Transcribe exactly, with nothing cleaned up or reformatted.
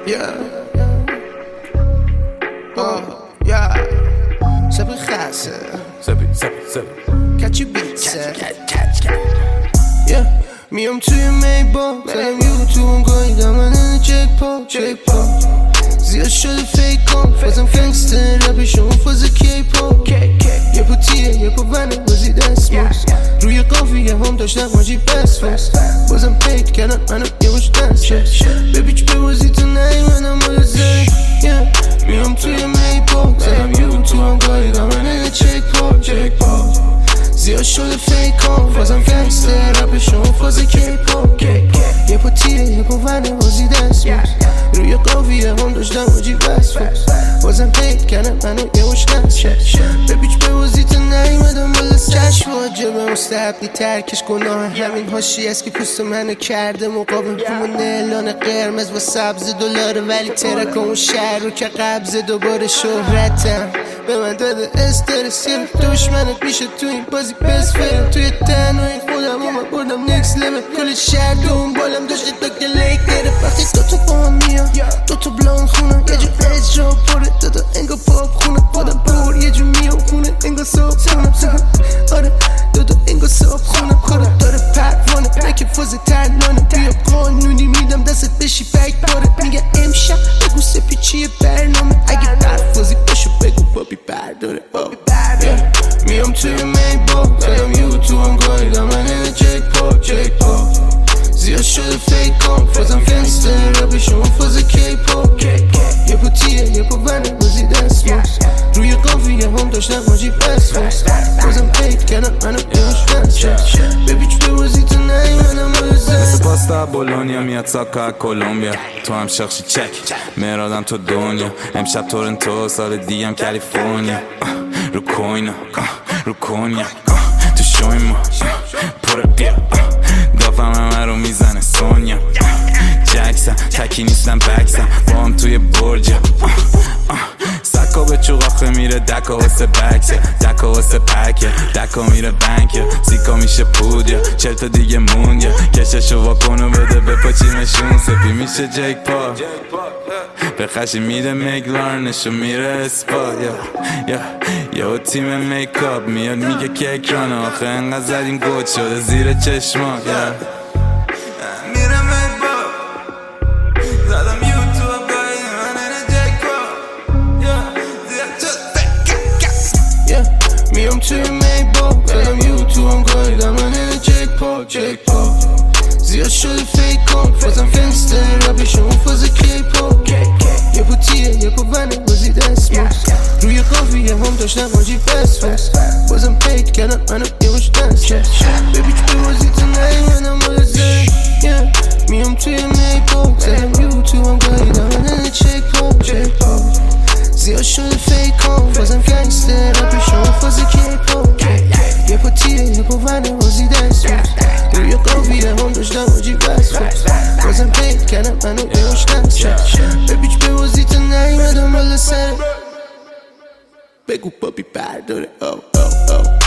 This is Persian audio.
Yeah. Oh, yeah. Sebi khase. Sebi, sebi, sebi. Catch you beats. Catch, catch, catch. Yeah. میام توی میبا زدم یوتیوبم گاهی دامنه جک پا جک پا زیاد شده فیک کن فازم گنگستر رپشون فاز کی پا یه پا تیه یه پا ونه بازی دست موز روی قافیه هم داشتم ماجی بس فاز بازم پیت کردم منو یه باش دست به بیچ ببازی تو نهی منم مال زنگ میام توی میبا زدم یوتیوبم گاهی دامنه جک پا جک پا زیاد شده فیک کن فازم گنگستر رپشون فاز کی پا یه پا تیه یه پا ونه بازی دست موز روی قافیه هم داشتم ماجی بس فاز بازم پیت کردم منو یه باش دست به بیچ ببازی تو نیومدم بالا چشم واجبه مستحبی ترکش گناه همین هاشی است که پوست منو کرده مقابل همون اعلان قرمز و سبز دلاره ولی ترک اون شهر رو که قبض دوباره شهرتم به من داده استرس یه دشمنت میشه تو این بازی بس فیل توی تنهایی خودم و من بردم نکس لیمت کل شهر دو اون بالم داشت اتاق لیک گرفت وقتی دوتا با هم میام دوتا بلان خونم یه جو اجرا پره دوتا انگا پاپ خونم آدم بور یه جو میام خونه انگا صاحب خونم آره دوتا انگا صاحب خونم کارت داره پروانه نکه فاز ترلانه بیا قانونی میدم دستت بشی فکر باره میگه امشب بگو سپی چیه برنامه اگه پرفازی باشو بگو بابی برداره میام توی میبا زدم یوتیوبم گاهی دامنه جک پا جک پا زیاد شده فیک کن فازم گنگستر رپشون فاز کی پا یه پا تیه یه پا ونه بازی دست موز روی قافیه هم داشتم ماجی بس فاز بازم پیت کردم منو یواش دست به بیچ ببازی تو نیومدم بالا زن مثل پاستا بولونیا میاد ساکا کولومبیا تو هم شخشی چک مرادم تو دنیا امشب تورنتو سال دیگم کالیفرنیا رو کوینا رو کنیا تو شوی ما پره بیا دافم همه رو میزنه سونیا جکسم تکی نیستم بکسم با هم توی برجم سکا به چوق آخه میره دکا واسه بکسه دکا واسه پکه دکا میره بنکه سیکا میشه پودیا چل تا دیگه موندیا کششو واکنو بده به پاچیمشون سپی میشه جک پا به خشی میده میگلارنشو میره اسپا یا یا تیم میکاپ میاد میگه که اکرانه آخه انقدر زدیم گوت شده زیر چشما میره میکاپ زدم یوتیوب گاهی من جک پا میام توی میبا زدم یوتیوبم گاهی دامنه جک پا جک پا زیاد شده فیک کن فازم گنگستر رپشون فاز کی پا یه پا تیه یه پا ونه بازی دست موز روی قافیه هم داشتم ماجی بس فاز بازم پیت کردم منو یه باش دست به بیچ ببازی تو نیومدم بالا زنگ میام توی میبا زدم یوتیوبم گاهی دامنه جک پا جک پا زیاد شده فیک کن فازم گنگستر رپشون فاز کی پا یه پا تیه یه پا ونه بازی دست موز روی قافیه هم داشتم ماجی بس فاز بازم پیت کردم منو یه باش دست به بیچ ببازی تو نیومدم بالا سر بگو بابی برداره او او او